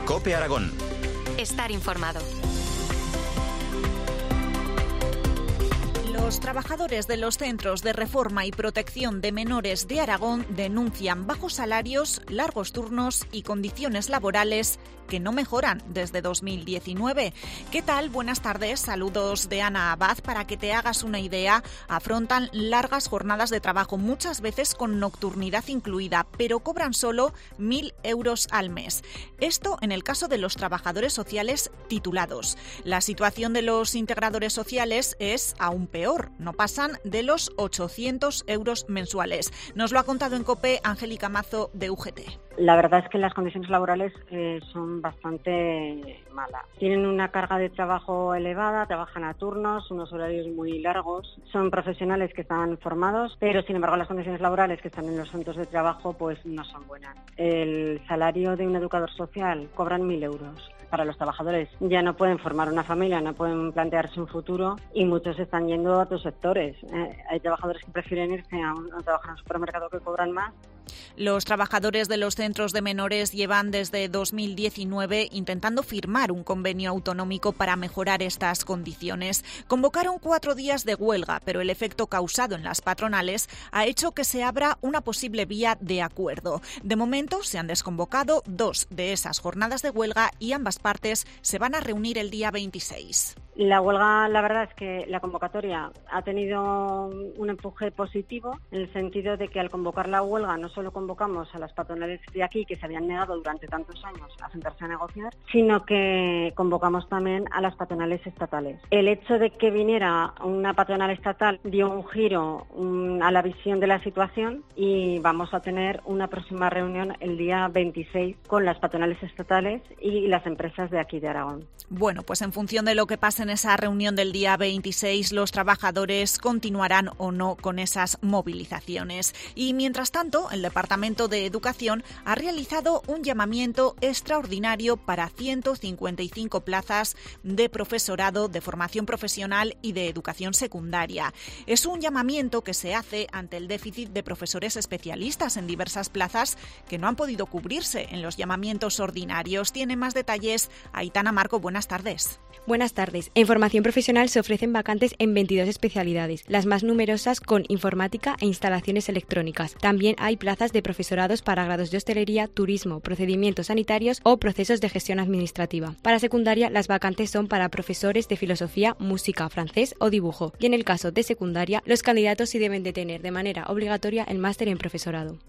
COPE Aragón. Estar informado. Los trabajadores de los centros de reforma y protección de menores de Aragón denuncian bajos salarios, largos turnos y condiciones laborales que no mejoran desde 2019. ¿Qué tal? Buenas tardes. Saludos de Ana Abad. Para que te hagas una idea, afrontan largas jornadas de trabajo, muchas veces con nocturnidad incluida, pero cobran solo 1.000 euros al mes. Esto en el caso de los trabajadores sociales titulados. La situación de los integradores sociales es aún peor. No pasan de los 800 euros mensuales. Nos lo ha contado en COPE Angélica Mazo de UGT. La verdad es que las condiciones laborales son bastante malas. Tienen una carga de trabajo elevada, trabajan a turnos, unos horarios muy largos. Son profesionales que están formados, pero sin embargo las condiciones laborales que están en los centros de trabajo pues no son buenas. El salario de un educador social cobran 1.000 euros. Para los trabajadores ya no pueden formar una familia, no pueden plantearse un futuro y muchos están yendo a otros sectores. Hay trabajadores que prefieren irse a trabajar en un supermercado que cobran más. Los trabajadores de los centros de menores llevan desde 2019 intentando firmar un convenio autonómico para mejorar estas condiciones. Convocaron 4 días de huelga, pero el efecto causado en las patronales ha hecho que se abra una posible vía de acuerdo. De momento se han desconvocado 2 de esas jornadas de huelga y ambas partes se van a reunir el día 26. La huelga, la verdad es que la convocatoria ha tenido un empuje positivo en el sentido de que al convocar la huelga no solo convocamos a las patronales de aquí que se habían negado durante tantos años a sentarse a negociar, sino que convocamos también a las patronales estatales. El hecho de que viniera una patronal estatal dio un giro a la visión de la situación y vamos a tener una próxima reunión el día 26 con las patronales estatales y las empresas de aquí de Aragón. Bueno, pues en función de lo que pase en esa reunión del día 26, los trabajadores continuarán o no con esas movilizaciones. Y mientras tanto, el Departamento de Educación ha realizado un llamamiento extraordinario para 155 plazas de profesorado de formación profesional y de educación secundaria. Es un llamamiento que se hace ante el déficit de profesores especialistas en diversas plazas que no han podido cubrirse en los llamamientos ordinarios. Tiene más detalles Aitana Marco. Buenas tardes. Buenas tardes. En formación profesional se ofrecen vacantes en 22 especialidades, las más numerosas con informática e instalaciones electrónicas. También hay plazas de profesorados para grados de hostelería, turismo, procedimientos sanitarios o procesos de gestión administrativa. Para secundaria, las vacantes son para profesores de filosofía, música, francés o dibujo. Y en el caso de secundaria, los candidatos sí deben de tener de manera obligatoria el máster en profesorado.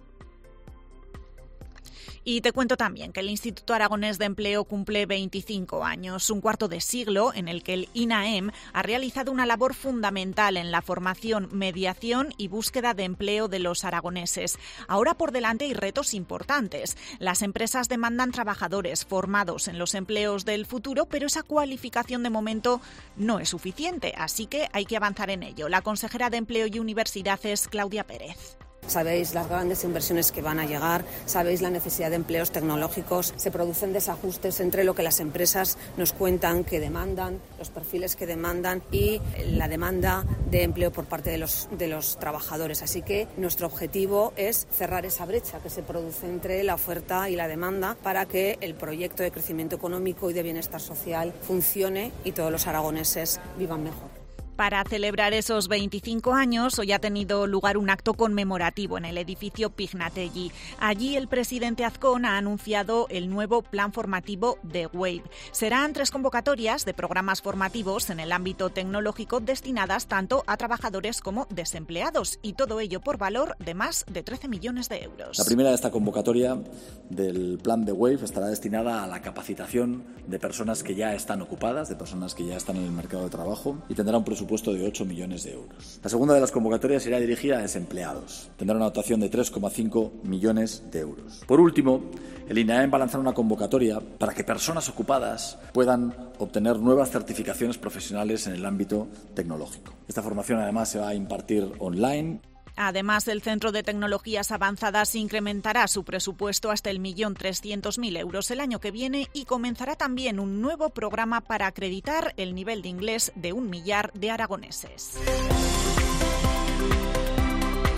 Y te cuento también que el Instituto Aragonés de Empleo cumple 25 años, un cuarto de siglo en el que el INAEM ha realizado una labor fundamental en la formación, mediación y búsqueda de empleo de los aragoneses. Ahora por delante hay retos importantes. Las empresas demandan trabajadores formados en los empleos del futuro, pero esa cualificación de momento no es suficiente, así que hay que avanzar en ello. La consejera de Empleo y Universidad es Claudia Pérez. Sabéis las grandes inversiones que van a llegar, sabéis la necesidad de empleos tecnológicos, se producen desajustes entre lo que las empresas nos cuentan que demandan, los perfiles que demandan y la demanda de empleo por parte de los trabajadores. Así que nuestro objetivo es cerrar esa brecha que se produce entre la oferta y la demanda para que el proyecto de crecimiento económico y de bienestar social funcione y todos los aragoneses vivan mejor. Para celebrar esos 25 años, hoy ha tenido lugar un acto conmemorativo en el edificio Pignatelli. Allí el presidente Azcón ha anunciado el nuevo plan formativo de WAVE. Serán 3 convocatorias de programas formativos en el ámbito tecnológico destinadas tanto a trabajadores como desempleados, y todo ello por valor de más de 13 millones de euros. La primera de esta convocatoria del plan de WAVE estará destinada a la capacitación de personas que ya están ocupadas, de personas que ya están en el mercado de trabajo, y tendrá un presupuesto de 8 millones de euros. La segunda de las convocatorias irá dirigida a desempleados. Tendrá una dotación de 3,5 millones de euros. Por último, el INAEM va a lanzar una convocatoria para que personas ocupadas puedan obtener nuevas certificaciones profesionales en el ámbito tecnológico. Esta formación además se va a impartir online. Además, el Centro de Tecnologías Avanzadas incrementará su presupuesto hasta el 1.300.000 euros el año que viene y comenzará también un nuevo programa para acreditar el nivel de inglés de 1 millar de aragoneses.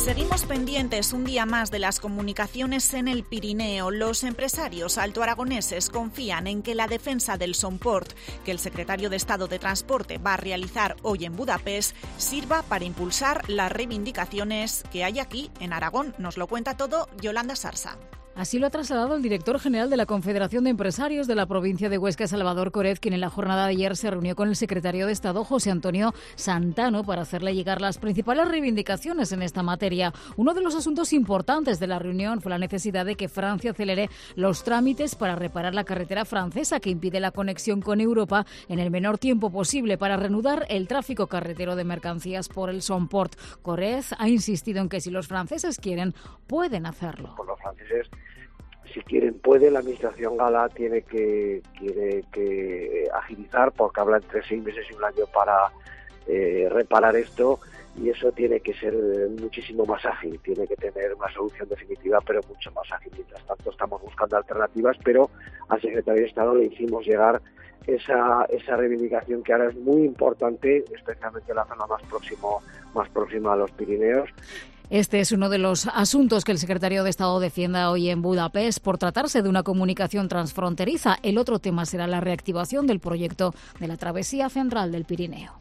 Seguimos pendientes un día más de las comunicaciones en el Pirineo. Los empresarios altoaragoneses confían en que la defensa del Somport, que el secretario de Estado de Transporte va a realizar hoy en Budapest, sirva para impulsar las reivindicaciones que hay aquí en Aragón. Nos lo cuenta todo Yolanda Sarsa. Así lo ha trasladado el director general de la Confederación de Empresarios de la provincia de Huesca, Salvador Corez, quien en la jornada de ayer se reunió con el secretario de Estado, José Antonio Santano, para hacerle llegar las principales reivindicaciones en esta materia. Uno de los asuntos importantes de la reunión fue la necesidad de que Francia acelere los trámites para reparar la carretera francesa que impide la conexión con Europa en el menor tiempo posible para reanudar el tráfico carretero de mercancías por el Somport. Corez ha insistido en que si los franceses quieren, pueden hacerlo. Por los franceses, si quieren, puede. La administración gala tiene que agilizar, porque habla entre 6 meses y un año para reparar esto, y eso tiene que ser muchísimo más ágil, tiene que tener una solución definitiva, pero mucho más ágil. Mientras tanto, estamos buscando alternativas, pero al secretario de Estado le hicimos llegar esa reivindicación, que ahora es muy importante, especialmente en la zona más próxima a los Pirineos. Este es uno de los asuntos que el secretario de Estado defienda hoy en Budapest por tratarse de una comunicación transfronteriza. El otro tema será la reactivación del proyecto de la travesía central del Pirineo.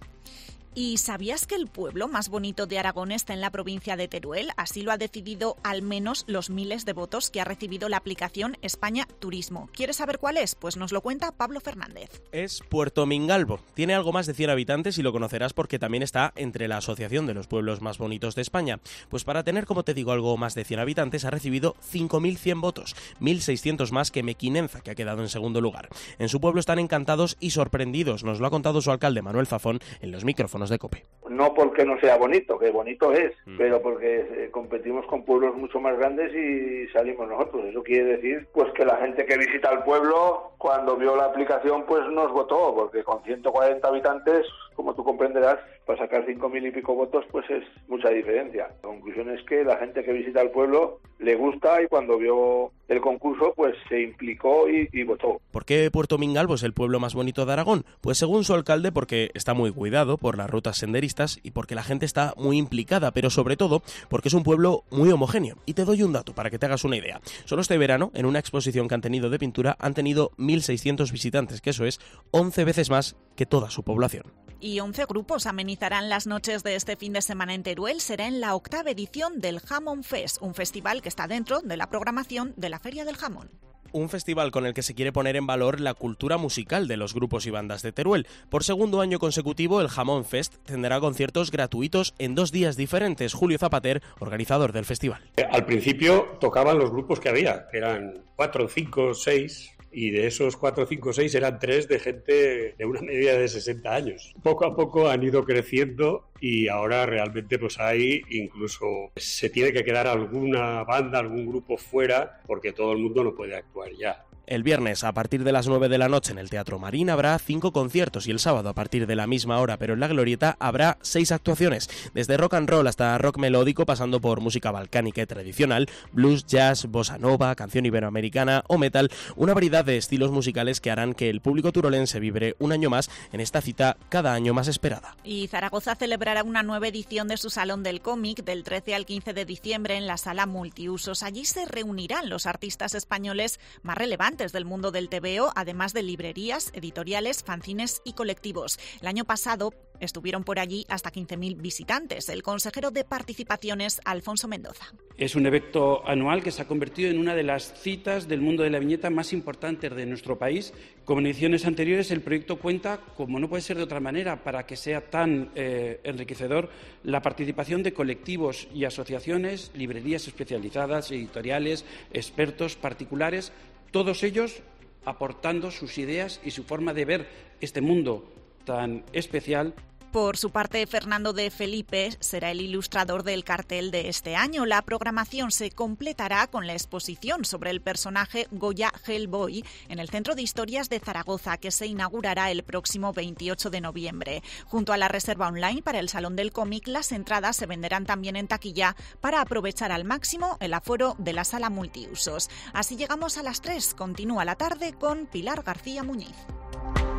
¿Y sabías que el pueblo más bonito de Aragón está en la provincia de Teruel? Así lo ha decidido al menos los miles de votos que ha recibido la aplicación España Turismo. ¿Quieres saber cuál es? Pues nos lo cuenta Pablo Fernández. Es Puerto Mingalvo. Tiene algo más de 100 habitantes y lo conocerás porque también está entre la Asociación de los Pueblos Más Bonitos de España. Pues para tener, como te digo, algo más de 100 habitantes ha recibido 5.100 votos, 1.600 más que Mequinenza, que ha quedado en segundo lugar. En su pueblo están encantados y sorprendidos, nos lo ha contado su alcalde Manuel Zafón en los micrófonos de COPE. No porque no sea bonito, que bonito es, pero porque competimos con pueblos mucho más grandes y salimos nosotros. Eso quiere decir pues que la gente que visita el pueblo, cuando vio la aplicación, pues nos votó, porque con 140 habitantes, como tú comprenderás, para sacar 5.000 y pico votos, pues es mucha diferencia. La conclusión es que la gente que visita el pueblo le gusta, y cuando vio el concurso, pues se implicó y votó. ¿Por qué Puerto Mingalvo es el pueblo más bonito de Aragón? Pues según su alcalde, porque está muy cuidado por las rutas senderistas y porque la gente está muy implicada, pero sobre todo porque es un pueblo muy homogéneo. Y te doy un dato para que te hagas una idea. Solo este verano, en una exposición que han tenido de pintura, han tenido 1.600 visitantes, que eso es 11 veces más que toda su población. Y 11 grupos amenizarán las noches de este fin de semana en Teruel. Será en la 8ª edición del Jamón Fest, un festival que está dentro de la programación de la Feria del Jamón. Un festival con el que se quiere poner en valor la cultura musical de los grupos y bandas de Teruel. Por segundo año consecutivo, el Jamón Fest tendrá conciertos gratuitos en 2 días diferentes. Julio Zapater, organizador del festival. Al principio tocaban los grupos que había, que eran 4, 5, 6... y de esos 4, 5, 6 eran 3 de gente de una media de 60 años. Poco a poco han ido creciendo y ahora realmente pues hay, incluso se tiene que quedar alguna banda, algún grupo fuera, porque todo el mundo no puede actuar ya. El viernes, a partir de las 9 de la noche en el Teatro Marín, habrá 5 conciertos y el sábado, a partir de la misma hora, pero en la Glorieta, habrá 6 actuaciones. Desde rock and roll hasta rock melódico, pasando por música balcánica y tradicional, blues, jazz, bossa nova, canción iberoamericana o metal, una variedad de estilos musicales que harán que el público turolense vibre un año más en esta cita cada año más esperada. Y Zaragoza celebrará una nueva edición de su Salón del Cómic del 13 al 15 de diciembre en la Sala Multiusos. Allí se reunirán los artistas españoles más relevantes del mundo del TVO, además de librerías, editoriales, fanzines y colectivos. El año pasado estuvieron por allí hasta 15.000 visitantes. El consejero de Participaciones, Alfonso Mendoza. Es un evento anual que se ha convertido en una de las citas del mundo de la viñeta más importantes de nuestro país. Como en ediciones anteriores, el proyecto cuenta, como no puede ser de otra manera, para que sea tan enriquecedor, la participación de colectivos y asociaciones, librerías especializadas, editoriales, expertos, particulares, todos ellos aportando sus ideas y su forma de ver este mundo tan especial. Por su parte, Fernando de Felipe será el ilustrador del cartel de este año. La programación se completará con la exposición sobre el personaje Goya Hellboy en el Centro de Historias de Zaragoza, que se inaugurará el próximo 28 de noviembre. Junto a la reserva online para el Salón del Cómic, las entradas se venderán también en taquilla para aprovechar al máximo el aforo de la sala multiusos. Así llegamos a las 3. Continúa la tarde con Pilar García Muñiz.